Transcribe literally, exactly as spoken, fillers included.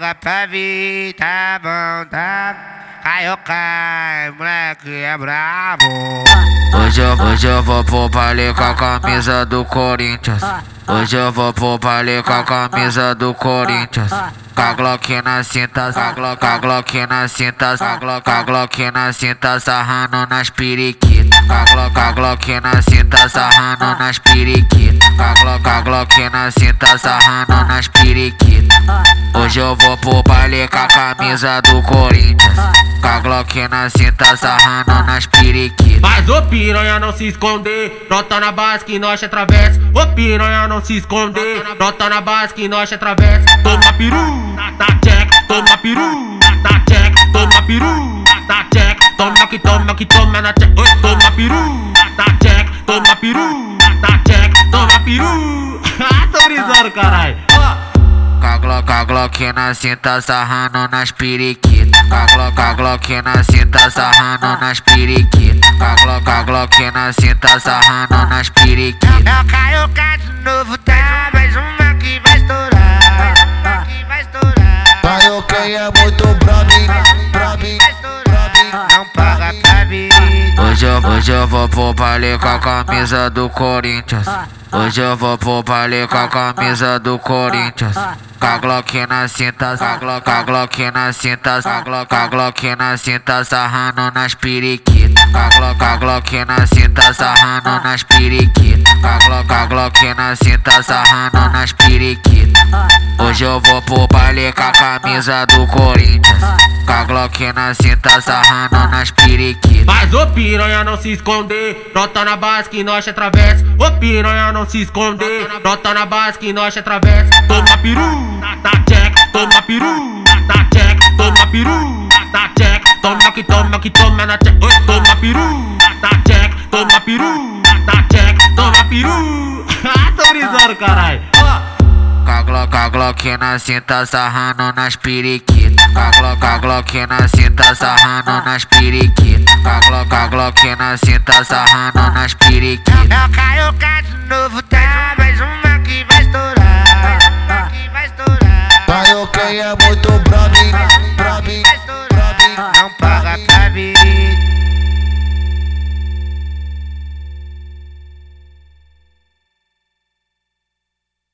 empurra pra vir, tá bom, tá? Caiu, cai, moleque é brabo. Hoje eu, hoje eu vou pro baile com a camisa do Corinthians. Hoje eu vou pro baile com a camisa do Corinthians. Com a Glock na cinta, com a Glock, com a Glock na cinta, com a Glock, com a Glock na cinta, sarrando nas periquitas. Com a Glock, com a Glock na cinta, sarrando nas periquitas. Com a Glock, com a Glock na cinta, sarrando nas periquitas. Hoje eu vou pro baile com a camisa do Corinthians. Com a Glock na cinta, sarrando nas periquitas. Mas o piranha não se esconder, brota na base que nós atravessa. O piranha não se esconder, brota na base que nós atravessa. Toma peru, dá check, toma peru, dá check, toma peru, dá check, toma que toma que toma na check. Toma peru, dá check, toma peru, dá check, toma peru. Ah, tô brisando, caralho. Com a Glock, com a Glock na cinta, sarrando nas periquitas. Com a Glock, com a Glock na cinta, sarrando nas periquitas. Com a Glock, com a Glock na cinta, sarrando nas periquitas. Eu caio cá de novo, tá? Mais uma que vai estourar. Mais uma que vai estourar. Caio quem é muito brabinho, brabinho, brabinho. Não paga pra vir. Hoje eu, hoje eu vou pro baile com a camisa do Corinthians. Hoje eu vou pro baile com a camisa do Corinthians. Com a Glock na cinta, com a Glock, com a Glock na cinta, com a Glock, com a Glock na cinta, sarrando nas periquitas. Com a Glock, com a Glock na cinta, sarrando nas periquitas. Com a Glock, com a Glock na cinta, sarrando nas periquitas. Hoje eu vou pro baile com a camisa do Corinthians. Com a Glock na cinta, sarrando nas periquitas. Mas o piranha não se esconder, brota na base que nós atravessa. O piranha não se esconder, brota na base que nós atravessa. Toma peru, dá check, toma peru, dá check, toma peru, dá check, toma que toma que toma na check. Toma peru, dá check, toma peru, dá check, toma peru. Ah, tô brisando, caralho. Com a Glock, com a Glock na cinta, sarrando nas periquitas. Com a Glock, com a Glock na cinta, sarrando nas periquitas. Com a Glock, com a Glock na cinta, sarrando nas periquitas. Eu caio cá de novo, tá? Mais uma que vai estourar. Mais uma que vai estourar. Caio quem é muito brabinho.